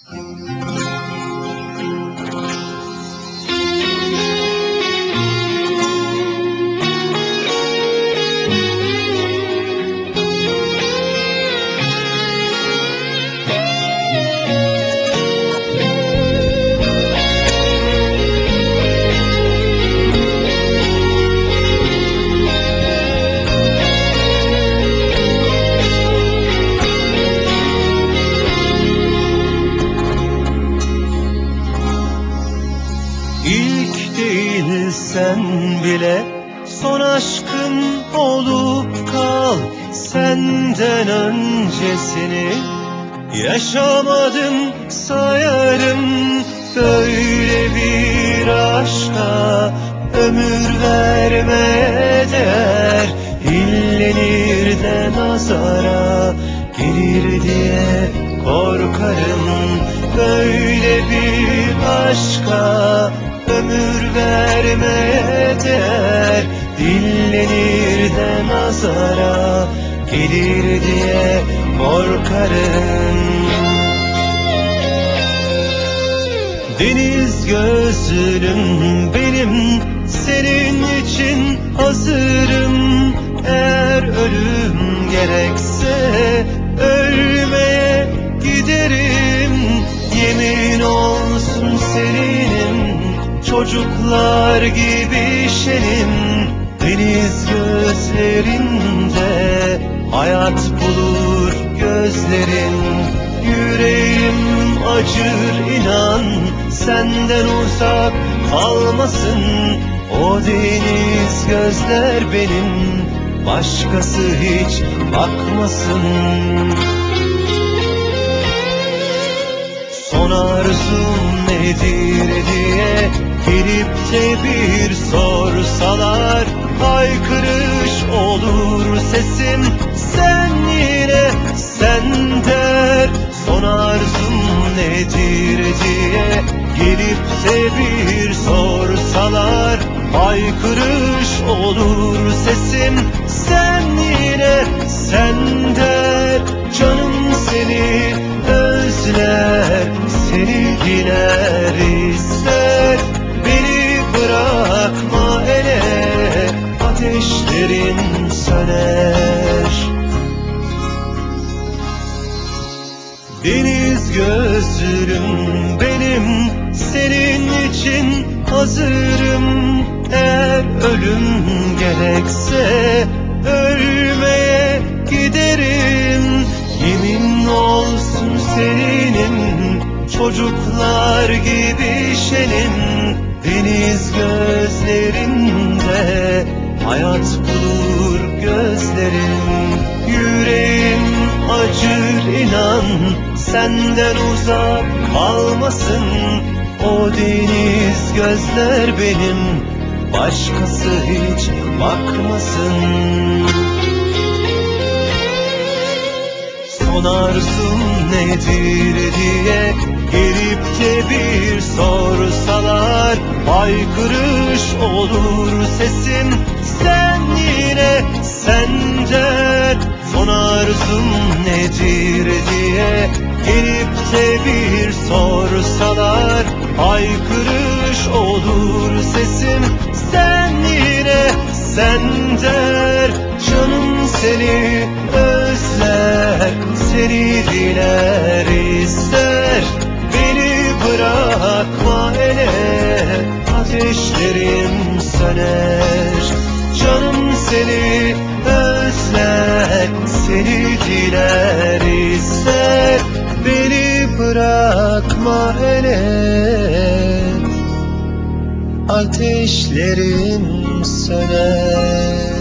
İlk değilsen bile son aşkım olup kal. Senden öncesini yaşamadım sayarım. Böyle bir aşka ömür vermeye değer. İllenir de nazara gelir diye korkarım. Böyle bir aşka ömür vermeye değer. Dinlenir de nazara gelir diye korkarım. Deniz gözlüm benim, senin için hazırım. Eğer ölüm gerekse ölmeye giderim. Yemin olsun seninim, çocuklar gibi şenim. Deniz gözlerinde hayat bulur gözlerin. Yüreğim acır inan, senden uzak kalmasın. O deniz gözler benim, başkası hiç bakmasın. Son arzum nedir diye gelip de bir sorsalar, haykırış olur sesim, sen yine sen der. Son arzum nedir diye gelip de bir sorsalar, haykırış olur sesim, sen yine sen der. Canım seni özler, seni diler ister. Beni bırakma ele, ateşlerin söner. Deniz gözlüm benim, senin için hazırım. Eğer ölüm gerekse ölmeye giderim. Yemin olsun seninim, çocuklar gibi şenim. Deniz gözlerinde hayat bulur gözlerim. Yüreğim acır inan, senden uzak kalmasın. O deniz gözler benim, başkası hiç bakmasın. Son arzum nedir diye gelip de bir sorsalar, haykırış olur sesim, sen yine sen der. Son arzum nedir diye gelip de bir sorsalar, haykırış olur sesim, sen yine sen der. Canım seni özler, seni diler ister. Beni bırakma ele, ateşlerim söner. Canım seni özler, seni diler ister. Beni bırakma ele, ateşlerim söner.